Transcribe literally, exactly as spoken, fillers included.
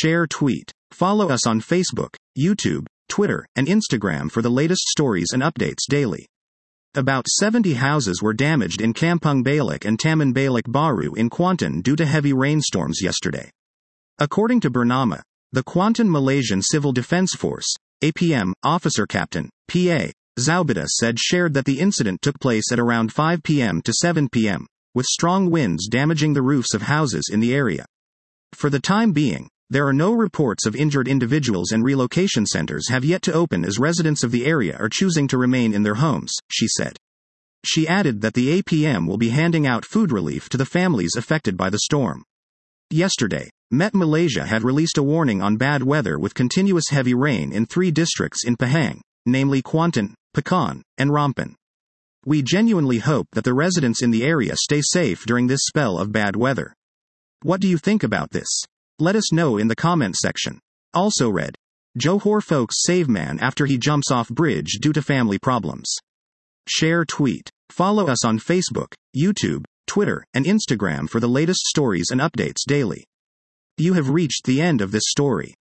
Share tweet. Follow us on Facebook, YouTube, Twitter, and Instagram for the latest stories and updates daily. About seventy houses were damaged in Kampung Balak and Taman Balak Baru in Kuantan due to heavy rainstorms yesterday. According to Bernama, the Kuantan Malaysian Civil Defence Force, A P M, Officer Captain, P A, Zaubida said shared that the incident took place at around five p.m. to seven p.m., with strong winds damaging the roofs of houses in the area. For the time being, there are no reports of injured individuals and relocation centers have yet to open as residents of the area are choosing to remain in their homes, she said. She added that the A P M will be handing out food relief to the families affected by the storm. Yesterday, Met Malaysia had released a warning on bad weather with continuous heavy rain in three districts in Pahang, namely Kuantan, Pekan, and Rampan. We genuinely hope that the residents in the area stay safe during this spell of bad weather. What do you think about this? Let us know in the comment section. Also read, Johor folks save man after he jumps off bridge due to family problems. Share tweet. Follow us on Facebook, YouTube, Twitter, and Instagram for the latest stories and updates daily. You have reached the end of this story.